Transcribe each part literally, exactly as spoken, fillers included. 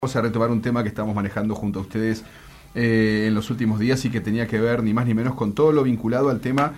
Vamos a retomar un tema que estamos manejando junto a ustedes eh, en los últimos días y que tenía que ver ni más ni menos con todo lo vinculado al tema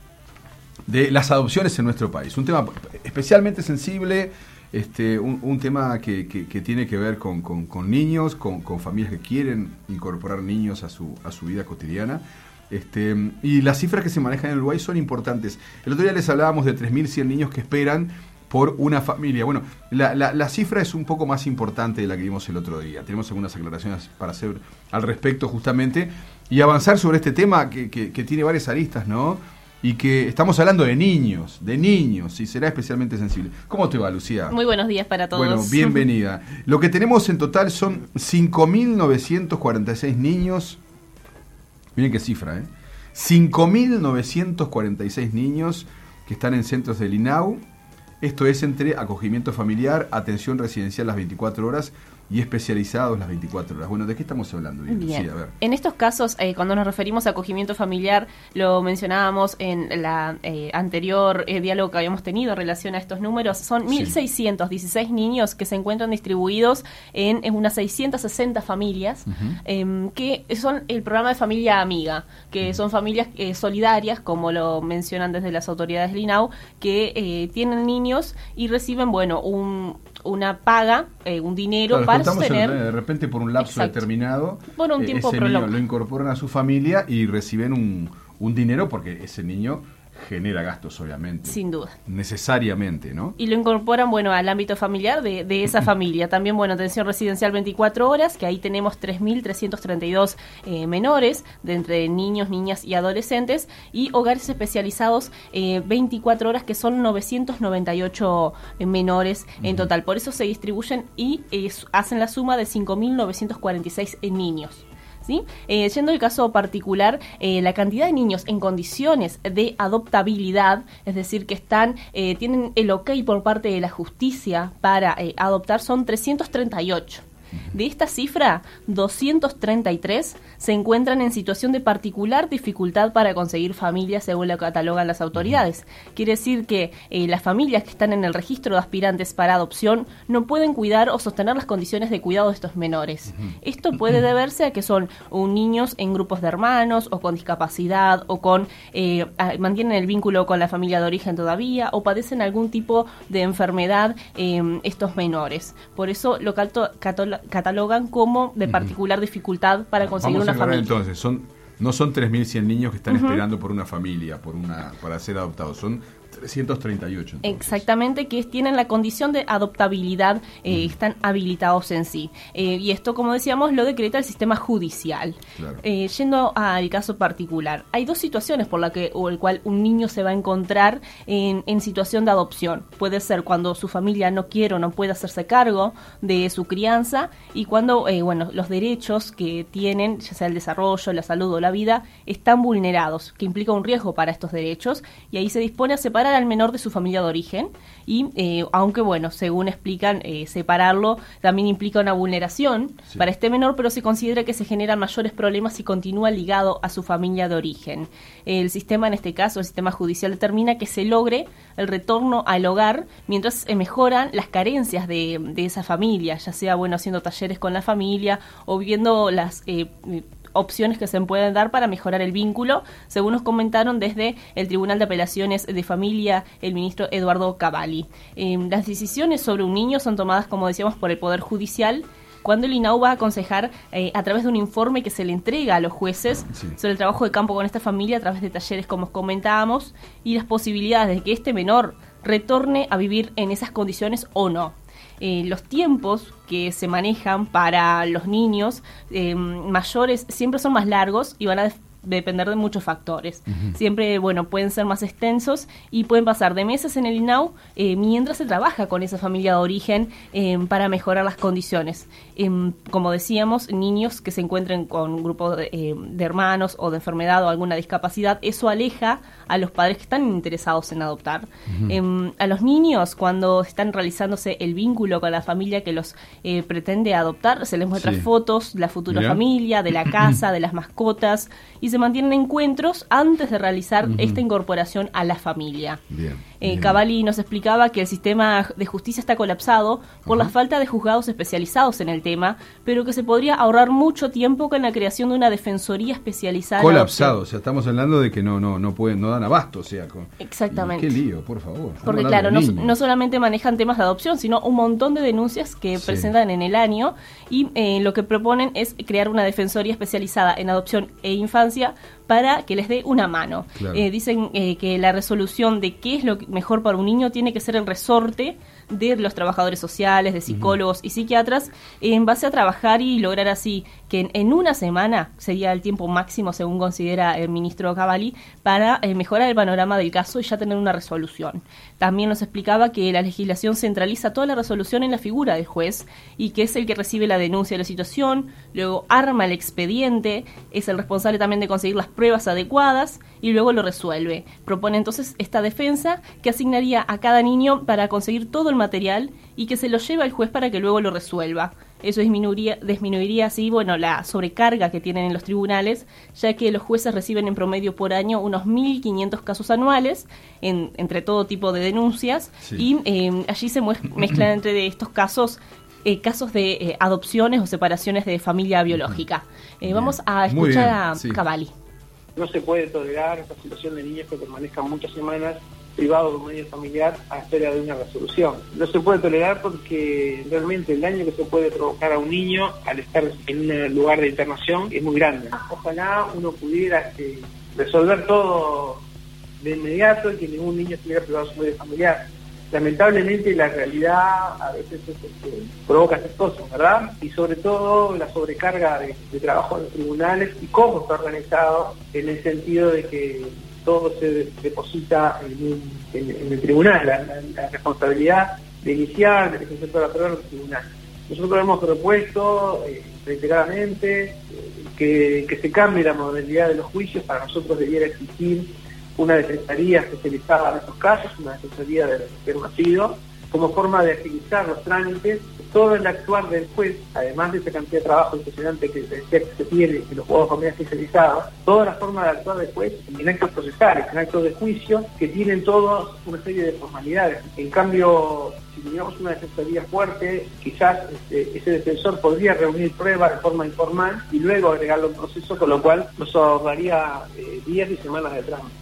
de las adopciones en nuestro país. Un tema especialmente sensible, este, un, un tema que, que, que tiene que ver con, con, con niños, con, con familias que quieren incorporar niños a su, a su vida cotidiana. Este, y las cifras que se manejan en Uruguay son importantes. El otro día les hablábamos de tres mil cien niños que esperan por una familia. Bueno, la, la, la cifra es un poco más importante de la que vimos el otro día. Tenemos algunas aclaraciones para hacer al respecto justamente y avanzar sobre este tema que, que, que tiene varias aristas, ¿no? Y que estamos hablando de niños, de niños, y será especialmente sensible. ¿Cómo te va, Lucía? Muy buenos días para todos. Bueno, bienvenida. Lo que tenemos en total son cinco mil novecientos cuarenta y seis niños. Miren qué cifra, ¿eh? cinco mil novecientos cuarenta y seis niños que están en centros del I N A U. Esto es entre acogimiento familiar, atención residencial las veinticuatro horas y especializados las veinticuatro horas. Bueno, ¿de qué estamos hablando? Bien, Bien. Sí, a ver. En estos casos, eh, cuando nos referimos a acogimiento familiar, lo mencionábamos en la eh, anterior eh, diálogo que habíamos tenido en relación a estos números, son mil seiscientos dieciséis niños que se encuentran distribuidos en, en unas seiscientas sesenta familias, uh-huh. eh, que son el programa de familia amiga, que uh-huh. son familias eh, solidarias, como lo mencionan desde las autoridades del I N A U, que eh, tienen niños y reciben, bueno, un... una paga, eh, un dinero claro, para sostener... El, de repente por un lapso Exacto. determinado, por un tiempo ese prolongado. niño lo incorporan a su familia y reciben un, un dinero porque ese niño genera gastos, obviamente. Sin duda. Necesariamente, ¿no? Y lo incorporan, bueno, al ámbito familiar de, de esa familia. También, bueno, atención residencial veinticuatro horas, que ahí tenemos tres mil trescientos treinta y dos eh, menores, de entre niños, niñas y adolescentes, y hogares especializados eh, veinticuatro horas, que son novecientos noventa y ocho eh, menores uh-huh. en total. Por eso se distribuyen y eh, hacen la suma de cinco mil novecientos cuarenta y seis eh, niños. ¿Sí? Eh, yendo al caso particular, eh, la cantidad de niños en condiciones de adoptabilidad, es decir, que están eh, tienen el ok por parte de la justicia para eh, adoptar, son trescientos treinta y ocho. De esta cifra, doscientos treinta y tres se encuentran en situación de particular dificultad para conseguir familias, según lo catalogan las autoridades. Quiere decir que eh, las familias que están en el registro de aspirantes para adopción no pueden cuidar o sostener las condiciones de cuidado de estos menores. Esto puede deberse a que son un, niños en grupos de hermanos o con discapacidad o con eh, mantienen el vínculo con la familia de origen todavía o padecen algún tipo de enfermedad eh, estos menores. Por eso lo cato- catalogan catalogan como de particular uh-huh. dificultad para conseguir Vamos una a aclarar, familia. Entonces, son no son tres mil cien niños que están uh-huh. esperando por una familia, por una para ser adoptados, son trescientos treinta y ocho. Entonces. Exactamente, que tienen la condición de adoptabilidad, eh, uh-huh. están habilitados en sí. Eh, y esto, como decíamos, lo decreta el sistema judicial. Claro. Eh, yendo al caso particular, hay dos situaciones por la que o el cual un niño se va a encontrar en, en situación de adopción. Puede ser cuando su familia no quiere o no puede hacerse cargo de su crianza y cuando, eh, bueno, los derechos que tienen, ya sea el desarrollo, la salud o la vida, están vulnerados, que implica un riesgo para estos derechos, y ahí se dispone a separar al menor de su familia de origen y eh, aunque bueno, según explican, eh, separarlo también implica una vulneración sí. para este menor, pero se considera que se generan mayores problemas si continúa ligado a su familia de origen. El sistema, en este caso, el sistema judicial determina que se logre el retorno al hogar mientras eh, mejoran las carencias de, de esa familia, ya sea bueno haciendo talleres con la familia o viendo las eh, opciones que se pueden dar para mejorar el vínculo, según nos comentaron desde el Tribunal de Apelaciones de Familia, el ministro Eduardo Cavalli. Eh, las decisiones sobre un niño son tomadas, como decíamos, por el Poder Judicial, cuando el I N A U va a aconsejar eh, a través de un informe que se le entrega a los jueces sí. sobre el trabajo de campo con esta familia a través de talleres, como comentábamos, y las posibilidades de que este menor retorne a vivir en esas condiciones o no. Eh, los tiempos que se manejan para los niños eh, mayores siempre son más largos y van a def- depender de muchos factores. Uh-huh. Siempre, bueno, pueden ser más extensos y pueden pasar de meses en el I N A U eh, mientras se trabaja con esa familia de origen eh, para mejorar las condiciones. Eh, como decíamos, niños que se encuentren con grupos de, eh, de hermanos o de enfermedad o alguna discapacidad, eso aleja a los padres que están interesados en adoptar. Uh-huh. Eh, a los niños, cuando están realizándose el vínculo con la familia que los eh, pretende adoptar, se les muestra sí. fotos de la futura Mirá. familia, de la casa, de las mascotas, y se mantienen encuentros antes de realizar uh-huh. esta incorporación a la familia. Bien. Eh, Cavalli nos explicaba que el sistema de justicia está colapsado por Ajá. la falta de juzgados especializados en el tema, pero que se podría ahorrar mucho tiempo con la creación de una defensoría especializada. Colapsado, o sea, estamos hablando de que no no no pueden no dan abasto, o sea, con, exactamente. Qué lío, por favor. Porque claro, no, no solamente manejan temas de adopción, sino un montón de denuncias que sí. presentan en el año y eh, lo que proponen es crear una defensoría especializada en adopción e infancia para que les dé una mano. Claro. Eh, dicen eh, que la resolución de qué es lo mejor para un niño tiene que ser el resorte de los trabajadores sociales, de psicólogos uh-huh. y psiquiatras, en base a trabajar y lograr así que en, en una semana, sería el tiempo máximo según considera el ministro Cavalli, para eh, mejorar el panorama del caso y ya tener una resolución. También nos explicaba que la legislación centraliza toda la resolución en la figura del juez y que es el que recibe la denuncia de la situación, luego arma el expediente, es el responsable también de conseguir las pruebas adecuadas y luego lo resuelve. Propone entonces esta defensa que asignaría a cada niño para conseguir todo el material y que se lo lleve al juez para que luego lo resuelva. Eso disminuiría, disminuiría así, bueno, la sobrecarga que tienen en los tribunales, ya que los jueces reciben en promedio por año unos mil quinientos casos anuales, en, entre todo tipo de denuncias, sí. y eh, allí se mezclan entre de estos casos Eh, casos de eh, adopciones o separaciones de familia biológica. Eh, vamos a escuchar a sí. Cavalli. No se puede tolerar esta situación de niños que permanezcan muchas semanas privados de un medio familiar a espera de una resolución. No se puede tolerar porque realmente el daño que se puede provocar a un niño al estar en un lugar de internación es muy grande. Ojalá uno pudiera eh, resolver todo de inmediato y que ningún niño estuviera privado de su medio familiar. Lamentablemente la realidad a veces es, es, es, provoca estas cosas, ¿verdad? Y sobre todo la sobrecarga de, de trabajo en los tribunales y cómo está organizado en el sentido de que todo se de, deposita en, un, en, en el tribunal, la, la, la responsabilidad de iniciar, de ejercer toda la prueba en el tribunal. Nosotros hemos propuesto eh, reiteradamente eh, que, que se cambie la modalidad de los juicios. Para nosotros debiera existir una defensoría especializada en estos casos, una defensoría del recién nacido, como forma de agilizar los trámites. Todo el actuar del juez, además de esa cantidad de trabajo impresionante que se, se tiene en los juegos de familia especializados, toda la forma de actuar del juez en actos procesales, en actos de juicio, que tienen todos una serie de formalidades. En cambio, si teníamos una defensoría fuerte, quizás este, ese defensor podría reunir pruebas de forma informal y luego agregarlo a un proceso, con lo cual nos ahorraría eh, días y semanas de trámite.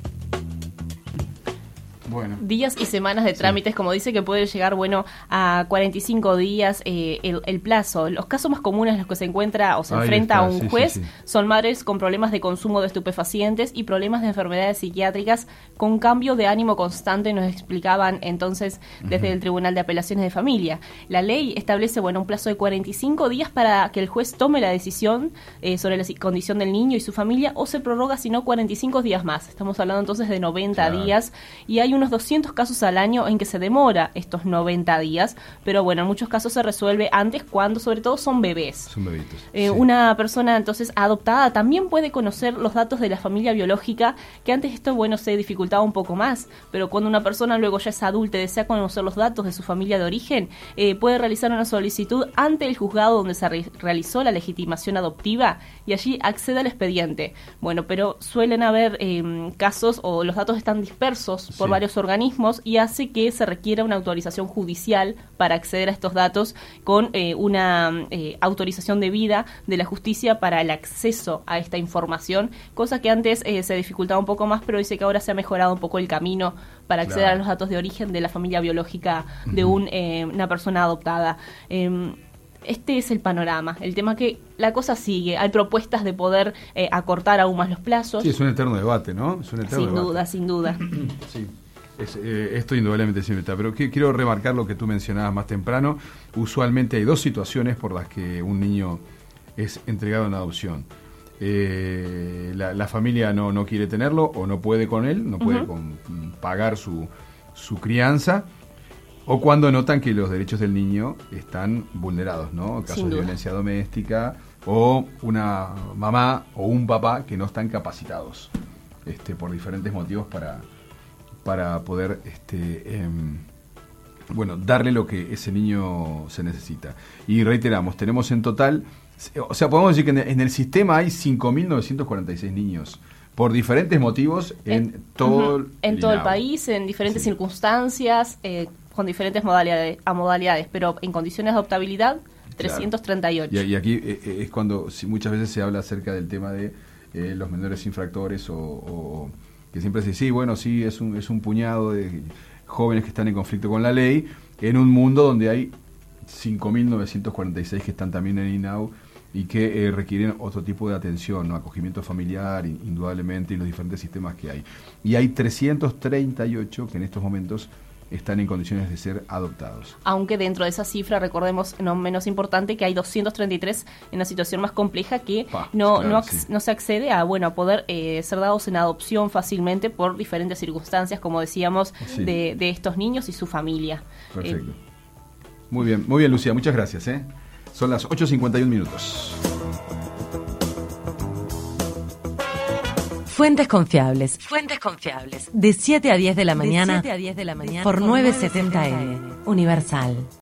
Bueno. Días y semanas de trámites, sí. Como dice, que puede llegar, bueno, a cuarenta y cinco días eh, el, el plazo. Los casos más comunes en los que se encuentra o se Ahí enfrenta está, a un sí, juez sí, sí. son madres con problemas de consumo de estupefacientes y problemas de enfermedades psiquiátricas con cambio de ánimo constante, nos explicaban entonces desde uh-huh. el Tribunal de Apelaciones de Familia. La ley establece, bueno, un plazo de cuarenta y cinco días para que el juez tome la decisión eh, sobre la condición del niño y su familia, o se prorroga, si no, cuarenta y cinco días más. Estamos hablando entonces de noventa claro. días, y hay un doscientos casos al año en que se demora estos noventa días, pero bueno, en muchos casos se resuelve antes, cuando sobre todo son bebés. Son bebitos. Eh, sí. Una persona entonces adoptada también puede conocer los datos de la familia biológica, que antes esto, bueno, se dificultaba un poco más, pero cuando una persona luego ya es adulta y desea conocer los datos de su familia de origen, eh, puede realizar una solicitud ante el juzgado donde se re- realizó la legitimación adoptiva y allí accede al expediente. Bueno, pero suelen haber eh, casos o los datos están dispersos por sí. varios organismos y hace que se requiera una autorización judicial para acceder a estos datos con eh, una eh, autorización debida de la justicia para el acceso a esta información, cosa que antes eh, se dificultaba un poco más, pero dice que ahora se ha mejorado un poco el camino para acceder claro. a los datos de origen de la familia biológica de un, eh, una persona adoptada. Eh, Este es el panorama, el tema que la cosa sigue, hay propuestas de poder eh, acortar aún más los plazos. Sí, es un eterno debate, ¿no? Es un eterno sin debate. duda, sin duda. Sí, es, eh, esto indudablemente siempre está, pero que, quiero remarcar lo que tú mencionabas más temprano. Usualmente hay dos situaciones por las que un niño es entregado en adopción. Eh, la, la familia no, no quiere tenerlo o no puede con él, no puede uh-huh. con, pagar su, su crianza, o cuando notan que los derechos del niño están vulnerados, ¿no? Casos de violencia doméstica, o una mamá o un papá que no están capacitados este, por diferentes motivos para, para poder este, eh, bueno, darle lo que ese niño se necesita. Y reiteramos, tenemos en total, o sea, podemos decir que en el, en el sistema hay cinco mil novecientos cuarenta y seis niños por diferentes motivos en, en todo, uh-huh. en el, todo el país, en diferentes sí. circunstancias, eh, con diferentes modalidades, a modalidades, pero en condiciones de adoptabilidad, trescientos treinta y ocho. Claro. Y, y aquí eh, es cuando si muchas veces se habla acerca del tema de eh, los menores infractores o, o que siempre se dice, sí, bueno, sí, es un, es un puñado de jóvenes que están en conflicto con la ley, en un mundo donde hay cinco mil novecientos cuarenta y seis que están también en I N A U y que eh, requieren otro tipo de atención, ¿no? Acogimiento familiar, indudablemente, y los diferentes sistemas que hay. Y hay trescientos treinta y ocho que en estos momentos están en condiciones de ser adoptados. Aunque dentro de esa cifra, recordemos, no menos importante, que hay doscientos treinta y tres en una situación más compleja que pa, no, claro, no, ac- sí. no se accede a, bueno, a poder eh, ser dados en adopción fácilmente por diferentes circunstancias, como decíamos, sí. de, de estos niños y su familia. Perfecto. Eh, muy bien, muy bien, Lucía, muchas gracias. ¿eh? Son las ocho cincuenta y uno minutos. Fuentes confiables. Fuentes confiables. De siete a diez de la mañana. De siete a diez de la mañana. Por novecientos setenta eme. Universal.